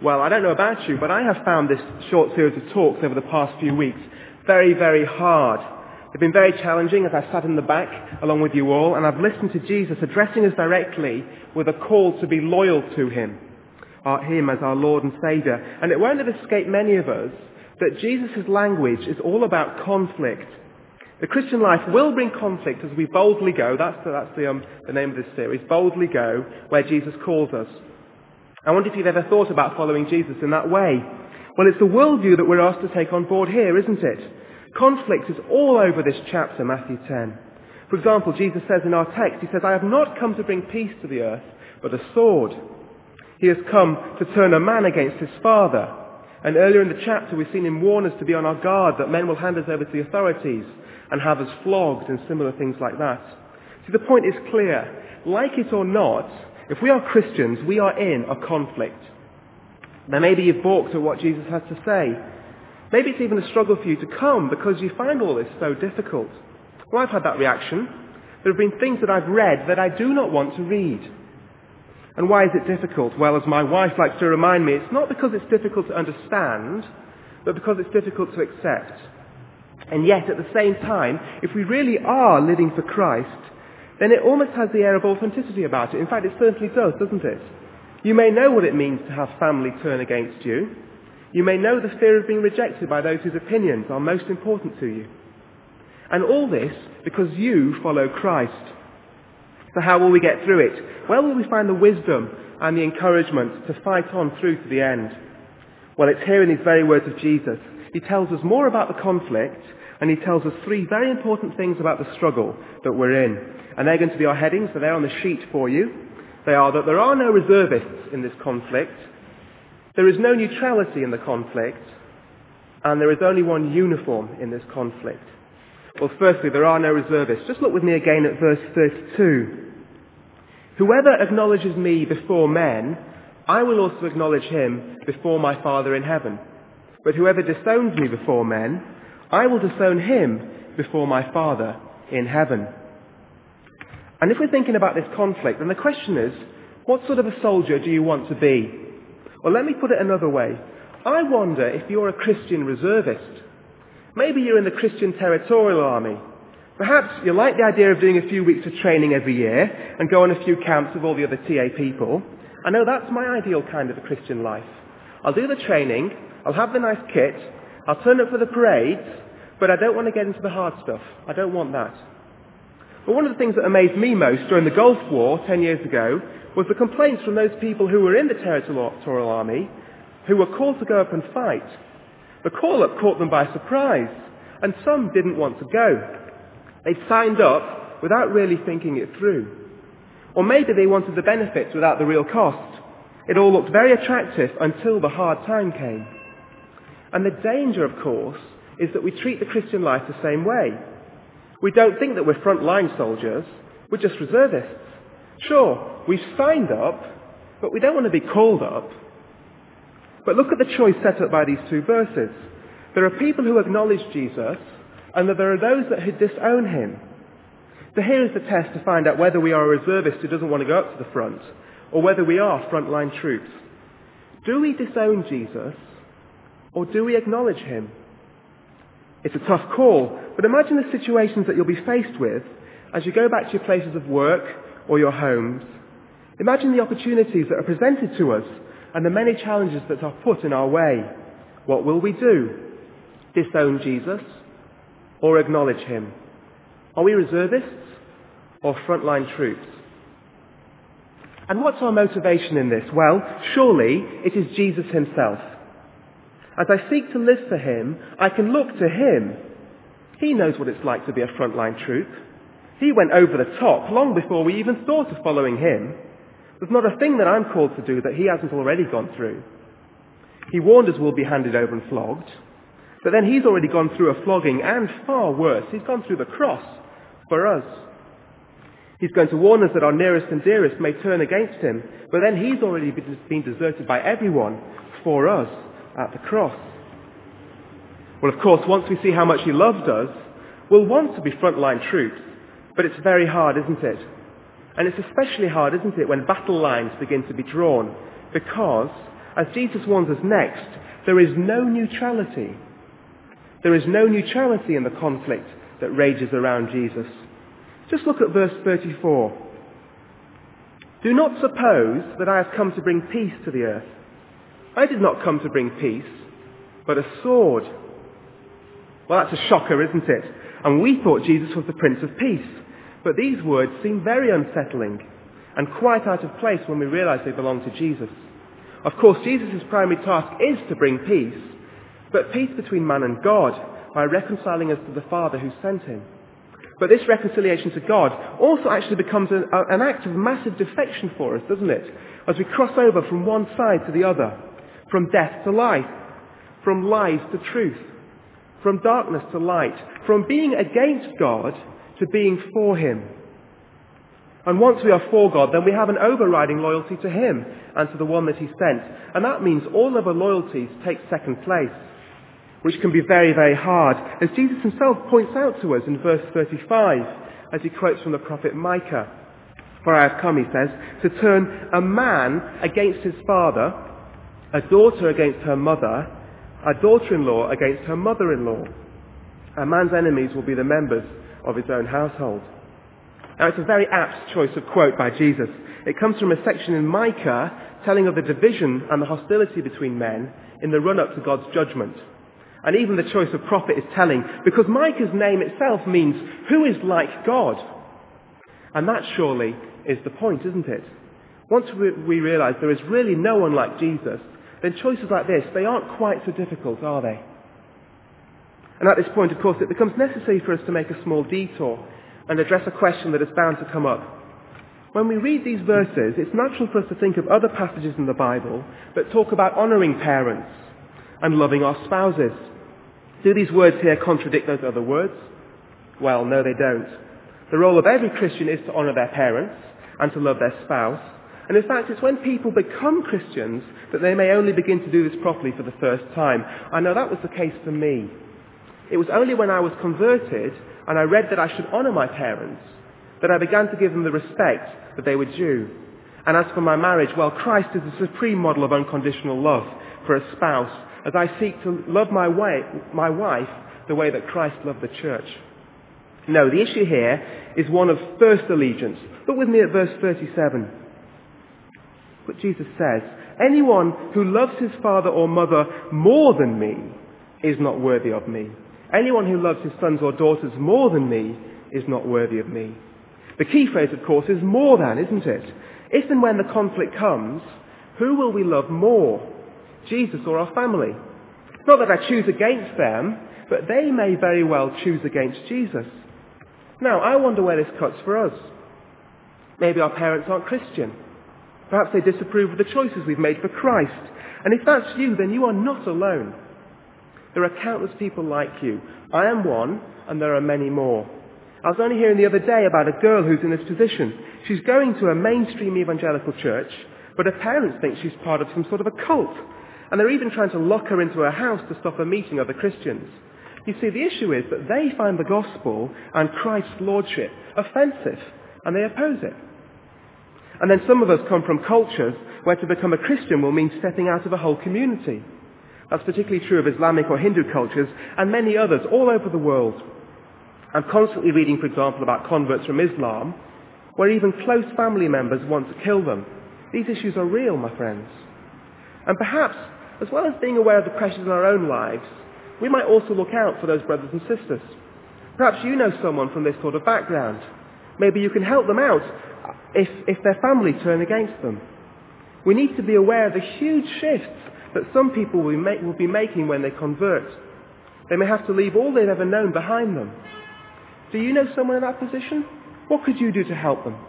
Well, I don't know about you, but I have found this short series of talks over the past few weeks very, very hard. They've been very challenging as I've sat in the back along with you all, and I've listened to Jesus addressing us directly with a call to be loyal to him as our Lord and Saviour. And it won't have escaped many of us that Jesus' language is all about conflict. The Christian life will bring conflict as we boldly go. That's the name of this series, Boldly Go, where Jesus calls us. I wonder if you've ever thought about following Jesus in that way. Well, it's the worldview that we're asked to take on board here, isn't it? Conflict is all over this chapter, Matthew 10. For example, Jesus says in our text, he says, "I have not come to bring peace to the earth, but a sword." He has come to turn a man against his father. And earlier in the chapter, we've seen him warn us to be on our guard, that men will hand us over to the authorities and have us flogged and similar things like that. See, the point is clear. Like it or not, if we are Christians, we are in a conflict. Now maybe you've balked at what Jesus has to say. Maybe it's even a struggle for you to come because you find all this so difficult. Well, I've had that reaction. There have been things that I've read that I do not want to read. And why is it difficult? Well, as my wife likes to remind me, it's not because it's difficult to understand, but because it's difficult to accept. And yet, at the same time, if we really are living for Christ, then it almost has the air of authenticity about it. In fact, it certainly does, doesn't it? You may know what it means to have family turn against you. You may know the fear of being rejected by those whose opinions are most important to you. And all this because you follow Christ. So how will we get through it? Where will we find the wisdom and the encouragement to fight on through to the end? Well, it's here in these very words of Jesus. He tells us more about the conflict, and he tells us three very important things about the struggle that we're in. And they're going to be our headings, so they're on the sheet for you. They are that there are no reservists in this conflict, there is no neutrality in the conflict, and there is only one uniform in this conflict. Well, firstly, there are no reservists. Just look with me again at verse 32. "Whoever acknowledges me before men, I will also acknowledge him before my Father in heaven. But whoever disowns me before men, I will disown him before my Father in heaven." And if we're thinking about this conflict, then the question is, what sort of a soldier do you want to be? Well, let me put it another way. I wonder if you're a Christian reservist. Maybe you're in the Christian Territorial Army. Perhaps you like the idea of doing a few weeks of training every year and go on a few camps with all the other TA people. I know that's my ideal kind of a Christian life. I'll do the training, I'll have the nice kit, I'll turn up for the parades, but I don't want to get into the hard stuff. I don't want that. But one of the things that amazed me most during the Gulf War 10 years ago was the complaints from those people who were in the Territorial Army who were called to go up and fight. The call-up caught them by surprise, and some didn't want to go. They'd signed up without really thinking it through. Or maybe they wanted the benefits without the real cost. It all looked very attractive until the hard time came. And the danger, of course, is that we treat the Christian life the same way. We don't think that we're frontline soldiers, we're just reservists. Sure, we've signed up, but we don't want to be called up. But look at the choice set up by these two verses. There are people who acknowledge Jesus, and there are those that disown him. So here is the test to find out whether we are a reservist who doesn't want to go up to the front, or whether we are frontline troops. Do we disown Jesus, or do we acknowledge him? It's a tough call, but imagine the situations that you'll be faced with as you go back to your places of work or your homes. Imagine the opportunities that are presented to us and the many challenges that are put in our way. What will we do? Disown Jesus or acknowledge him? Are we reservists or frontline troops? And what's our motivation in this? Well, surely it is Jesus himself. As I seek to live for him, I can look to him. He knows what it's like to be a frontline troop. He went over the top long before we even thought of following him. There's not a thing that I'm called to do that he hasn't already gone through. He warned us we'll be handed over and flogged, but then he's already gone through a flogging, and far worse, he's gone through the cross for us. He's going to warn us that our nearest and dearest may turn against him, but then he's already been deserted by everyone for us at the cross. Well, of course, once we see how much he loved us, we'll want to be frontline troops, but it's very hard, isn't it? And it's especially hard, isn't it, when battle lines begin to be drawn, because as Jesus warns us next, there is no neutrality. There is no neutrality in the conflict that rages around Jesus. Just look at verse 34. Do not suppose that I have come to bring peace to the earth. I did not come to bring peace, but a sword. Well, that's a shocker, isn't it? And we thought Jesus was the Prince of Peace. But these words seem very unsettling and quite out of place when we realize they belong to Jesus. Of course, Jesus' primary task is to bring peace, but peace between man and God by reconciling us to the Father who sent him. But this reconciliation to God also actually becomes an act of massive defection for us, doesn't it? As we cross over from one side to the other, from death to life, from lies to truth, from darkness to light, from being against God to being for him. And once we are for God, then we have an overriding loyalty to him and to the one that he sent. And that means all other loyalties take second place, which can be very, very hard, as Jesus himself points out to us in verse 35, as he quotes from the prophet Micah. For I have come, he says, to turn a man against his father, a daughter against her mother, a daughter-in-law against her mother-in-law. A man's enemies will be the members of his own household. Now, it's a very apt choice of quote by Jesus. It comes from a section in Micah telling of the division and the hostility between men in the run-up to God's judgment. And even the choice of prophet is telling, because Micah's name itself means, who is like God? And that surely is the point, isn't it? Once we realize there is really no one like Jesus, then choices like this, they aren't quite so difficult, are they? And at this point, of course, it becomes necessary for us to make a small detour and address a question that is bound to come up. When we read these verses, it's natural for us to think of other passages in the Bible that talk about honouring parents and loving our spouses. Do these words here contradict those other words? Well, no, they don't. The role of every Christian is to honour their parents and to love their spouse. And in fact, it's when people become Christians that they may only begin to do this properly for the first time. I know that was the case for me. It was only when I was converted and I read that I should honour my parents that I began to give them the respect that they were due. And as for my marriage, well, Christ is the supreme model of unconditional love for a spouse, as I seek to love my wife the way that Christ loved the church. No, the issue here is one of first allegiance. Look with me at verse 37. What Jesus says, anyone who loves his father or mother more than me is not worthy of me. Anyone who loves his sons or daughters more than me is not worthy of me. The key phrase, of course, is more than, isn't it? If and when the conflict comes, who will we love more? Jesus or our family? Not that I choose against them, but they may very well choose against Jesus. Now, I wonder where this cuts for us. Maybe our parents aren't Christian. Perhaps they disapprove of the choices we've made for Christ. And if that's you, then you are not alone. There are countless people like you. I am one, and there are many more. I was only hearing the other day about a girl who's in this position. She's going to a mainstream evangelical church, but her parents think she's part of some sort of a cult. And they're even trying to lock her into a house to stop her meeting other Christians. You see, the issue is that they find the gospel and Christ's lordship offensive, and they oppose it. And then some of us come from cultures where to become a Christian will mean stepping out of a whole community. That's particularly true of Islamic or Hindu cultures and many others all over the world. I'm constantly reading, for example, about converts from Islam, where even close family members want to kill them. These issues are real, my friends. And perhaps, as well as being aware of the pressures in our own lives, we might also look out for those brothers and sisters. Perhaps you know someone from this sort of background. Maybe you can help them out if their family turn against them. We need to be aware of the huge shifts that some people will be making when they convert. They may have to leave all they've ever known behind them. Do you know someone in that position? What could you do to help them?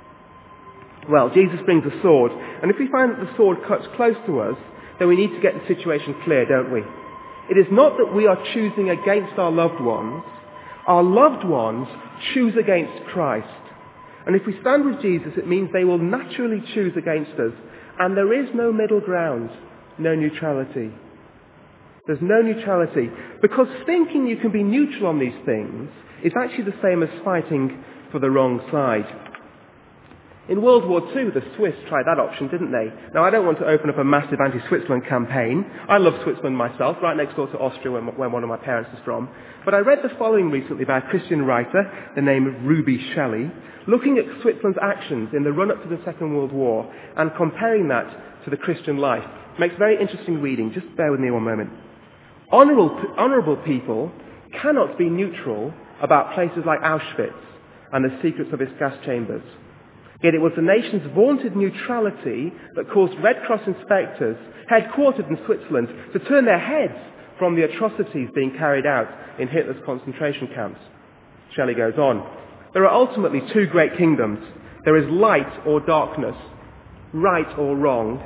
Well, Jesus brings a sword, and if we find that the sword cuts close to us, then we need to get the situation clear, don't we? It is not that we are choosing against our loved ones. Our loved ones choose against Christ. And if we stand with Jesus, it means they will naturally choose against us. And there is no middle ground, no neutrality. There's no neutrality. Because thinking you can be neutral on these things is actually the same as fighting for the wrong side. In World War II, the Swiss tried that option, didn't they? Now, I don't want to open up a massive anti-Switzerland campaign. I love Switzerland myself, right next door to Austria, where one of my parents is from. But I read the following recently by a Christian writer, the name of Ruby Shelley, looking at Switzerland's actions in the run-up to the Second World War and comparing that to the Christian life. Makes very interesting reading. Just bear with me one moment. Honourable people cannot be neutral about places like Auschwitz and the secrets of its gas chambers. Yet it was the nation's vaunted neutrality that caused Red Cross inspectors, headquartered in Switzerland, to turn their heads from the atrocities being carried out in Hitler's concentration camps. Shelley goes on. There are ultimately two great kingdoms. There is light or darkness, right or wrong,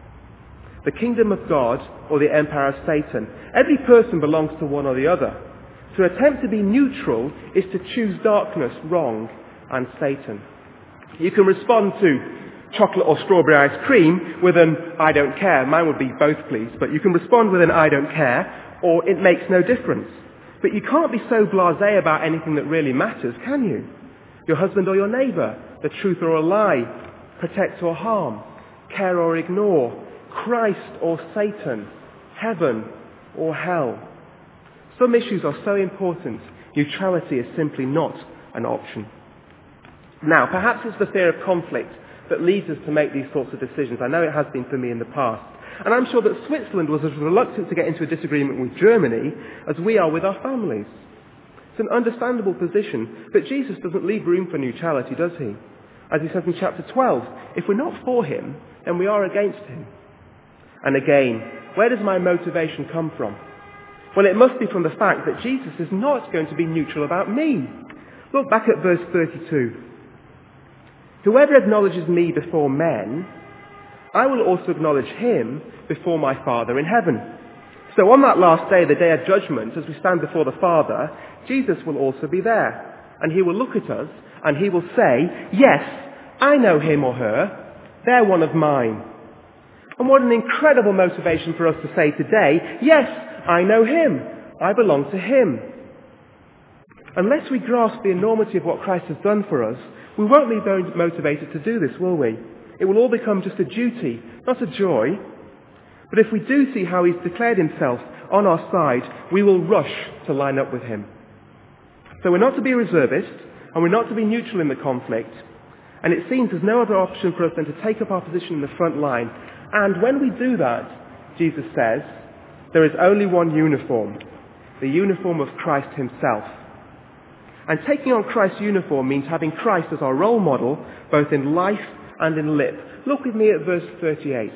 the kingdom of God or the empire of Satan. Every person belongs to one or the other. To attempt to be neutral is to choose darkness, wrong, and Satan. You can respond to chocolate or strawberry ice cream with an I don't care. Mine would be both, please. But you can respond with an I don't care, or it makes no difference. But you can't be so blasé about anything that really matters, can you? Your husband or your neighbour, the truth or a lie, protect or harm, care or ignore, Christ or Satan, heaven or hell. Some issues are so important, neutrality is simply not an option. Now, perhaps it's the fear of conflict that leads us to make these sorts of decisions. I know it has been for me in the past. And I'm sure that Switzerland was as reluctant to get into a disagreement with Germany as we are with our families. It's an understandable position, but Jesus doesn't leave room for neutrality, does he? As he says in chapter 12, if we're not for him, then we are against him. And again, where does my motivation come from? Well, it must be from the fact that Jesus is not going to be neutral about me. Look back at verse 32. Whoever acknowledges me before men, I will also acknowledge him before my Father in heaven. So on that last day, the day of judgment, as we stand before the Father, Jesus will also be there. And he will look at us and he will say, yes, I know him or her. They're one of mine. And what an incredible motivation for us to say today, yes, I know him. I belong to him. Unless we grasp the enormity of what Christ has done for us, we won't be very motivated to do this, will we? It will all become just a duty, not a joy. But if we do see how he's declared himself on our side, we will rush to line up with him. So we're not to be reservist, and we're not to be neutral in the conflict. And it seems there's no other option for us than to take up our position in the front line. And when we do that, Jesus says, there is only one uniform, the uniform of Christ himself. And taking on Christ's uniform means having Christ as our role model, both in life and in lip. Look with me at verse 38.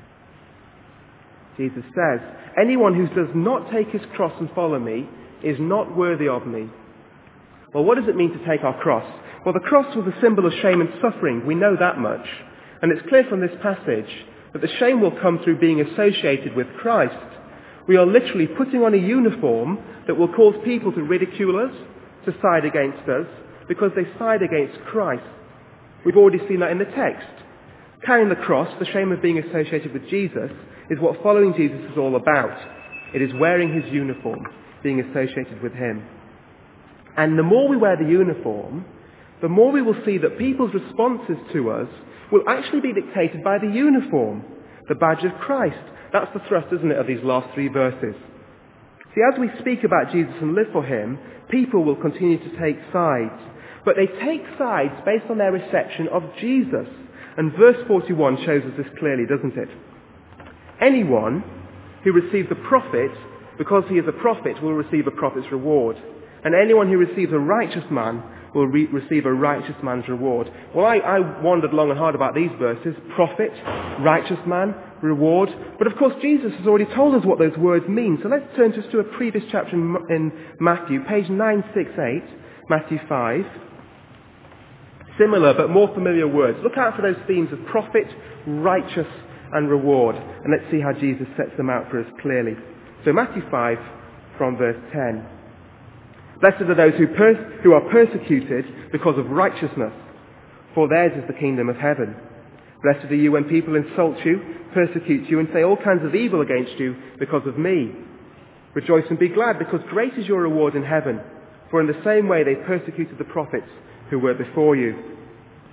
Jesus says, anyone who does not take his cross and follow me is not worthy of me. Well, what does it mean to take our cross? Well, the cross was a symbol of shame and suffering. We know that much. And it's clear from this passage that the shame will come through being associated with Christ. We are literally putting on a uniform that will cause people to ridicule us, to side against us, because they side against Christ. We've already seen that in the text. Carrying the cross, the shame of being associated with Jesus, is what following Jesus is all about. It is wearing his uniform, being associated with him. And the more we wear the uniform, the more we will see that people's responses to us will actually be dictated by the uniform, the badge of Christ. That's the thrust, isn't it, of these last three verses. See, as we speak about Jesus and live for him, people will continue to take sides. But they take sides based on their reception of Jesus. And verse 41 shows us this clearly, doesn't it? Anyone who receives a prophet, because he is a prophet, will receive a prophet's reward. And anyone who receives a righteous man will receive a righteous man's reward. Well, I wandered long and hard about these verses. Prophet, righteous man, reward. But of course, Jesus has already told us what those words mean. So let's turn just to a previous chapter in Matthew, page 968, Matthew 5. Similar but more familiar words. Look out for those themes of prophet, righteous, and reward. And let's see how Jesus sets them out for us clearly. So Matthew 5, from verse 10. Blessed are those who are persecuted because of righteousness, for theirs is the kingdom of heaven. Blessed are you when people insult you, persecute you, and say all kinds of evil against you because of me. Rejoice and be glad, because great is your reward in heaven. For in the same way they persecuted the prophets who were before you.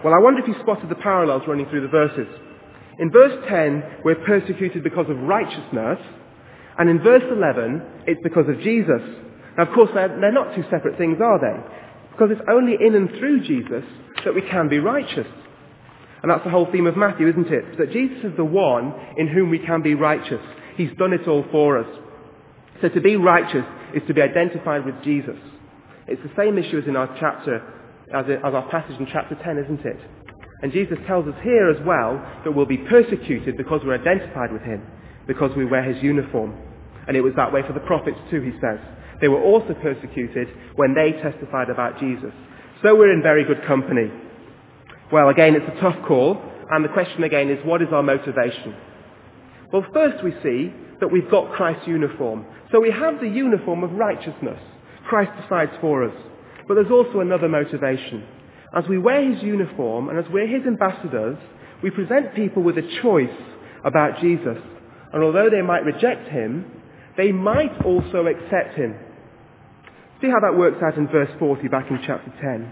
Well, I wonder if you spotted the parallels running through the verses. In verse 10, we're persecuted because of righteousness, and in verse 11, it's because of Jesus. Now, of course, they're not two separate things, are they? Because it's only in and through Jesus that we can be righteous. And that's the whole theme of Matthew, isn't it? That Jesus is the one in whom we can be righteous. He's done it all for us. So to be righteous is to be identified with Jesus. It's the same issue as in our chapter, as our passage in chapter 10, isn't it? And Jesus tells us here as well that we'll be persecuted because we're identified with him, because we wear his uniform. And it was that way for the prophets too, he says. They were also persecuted when they testified about Jesus. So we're in very good company. Well, again, it's a tough call, and the question again is, what is our motivation? Well, first we see that we've got Christ's uniform. So we have the uniform of righteousness. Christ decides for us. But there's also another motivation. As we wear his uniform, and as we're his ambassadors, we present people with a choice about Jesus. And although they might reject him, they might also accept him. See how that works out in verse 40 back in chapter 10.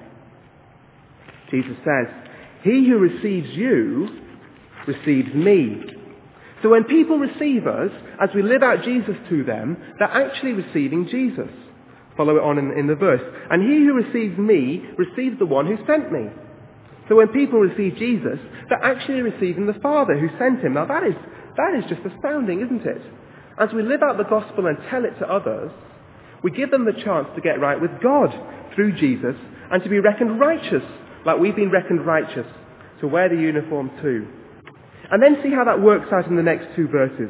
Jesus says, "He who receives you receives me." So when people receive us, as we live out Jesus to them, they're actually receiving Jesus. Follow it on in the verse. "And he who receives me receives the one who sent me." So when people receive Jesus, they're actually receiving the Father who sent him. Now that is just astounding, isn't it? As we live out the gospel and tell it to others, we give them the chance to get right with God through Jesus and to be reckoned righteous, like we've been reckoned righteous, to wear the uniform too. And then see how that works out in the next two verses.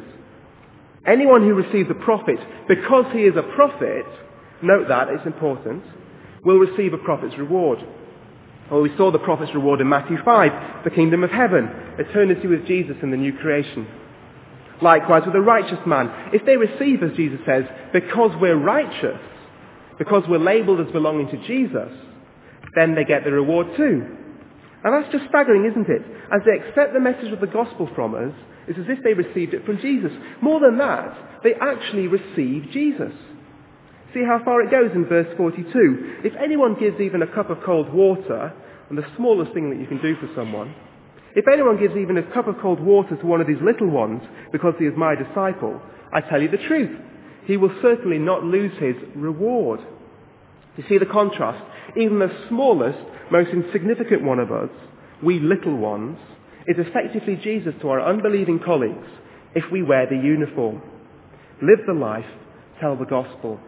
Anyone who receives a prophet, because he is a prophet, note that, it's important, will receive a prophet's reward. Well, we saw the prophet's reward in Matthew 5, the kingdom of heaven, eternity with Jesus in the new creation. Likewise with a righteous man. If they receive, as Jesus says, because we're righteous, because we're labelled as belonging to Jesus, then they get the reward too. And that's just staggering, isn't it? As they accept the message of the gospel from us, it's as if they received it from Jesus. More than that, they actually receive Jesus. See how far it goes in verse 42. If anyone gives even a cup of cold water, and the smallest thing that you can do for someone, if anyone gives even a cup of cold water to one of these little ones because he is my disciple, I tell you the truth, he will certainly not lose his reward. You see the contrast? Even the smallest, most insignificant one of us, we little ones, is effectively Jesus to our unbelieving colleagues if we wear the uniform. Live the life, tell the gospel.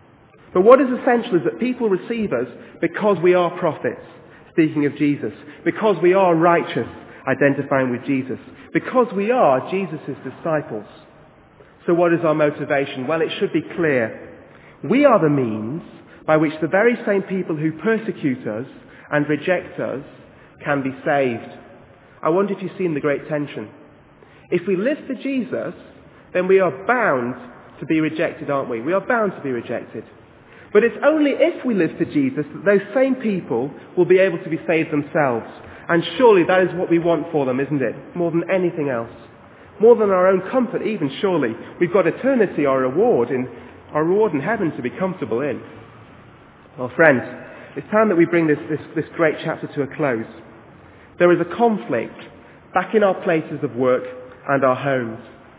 But what is essential is that people receive us because we are prophets, speaking of Jesus, because we are righteous, identifying with Jesus, because we are Jesus' disciples. So what is our motivation? Well, it should be clear. We are the means by which the very same people who persecute us and reject us can be saved. I wonder if you've seen the great tension. If we live for Jesus, then we are bound to be rejected, aren't we? We are bound to be rejected. But it's only if we live for Jesus that those same people will be able to be saved themselves. And surely that is what we want for them, isn't it? More than anything else. More than our own comfort even, surely. We've got eternity, our reward in heaven to be comfortable in. Well, friends, it's time that we bring this great chapter to a close. There is a conflict back in our places of work and our homes.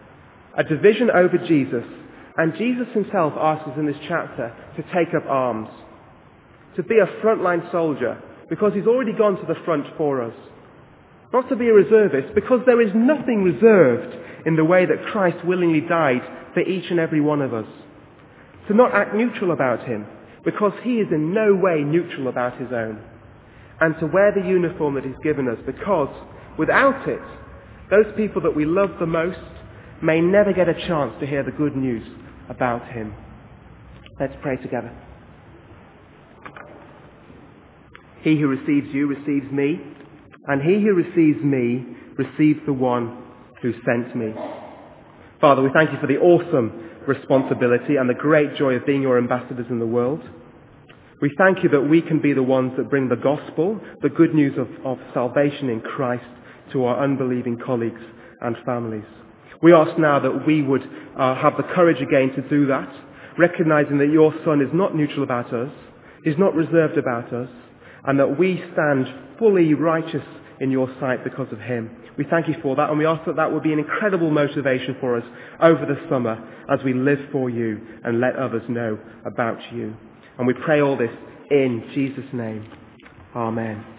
A division over Jesus. And Jesus himself asks us in this chapter to take up arms. To be a frontline soldier, because he's already gone to the front for us. Not to be a reservist, because there is nothing reserved in the way that Christ willingly died for each and every one of us. To not act neutral about him, because he is in no way neutral about his own. And to wear the uniform that he's given us, because without it, those people that we love the most may never get a chance to hear the good news about him. Let's pray together. He who receives you receives me, and he who receives me receives the one who sent me. Father, we thank you for the awesome responsibility and the great joy of being your ambassadors in the world. We thank you that we can be the ones that bring the gospel, the good news of salvation in Christ, to our unbelieving colleagues and families. We ask now that we would have the courage again to do that, recognizing that your Son is not neutral about us, is not reserved about us, and that we stand fully righteous in your sight because of him. We thank you for that, and we ask that that will be an incredible motivation for us over the summer as we live for you and let others know about you. And we pray all this in Jesus' name. Amen.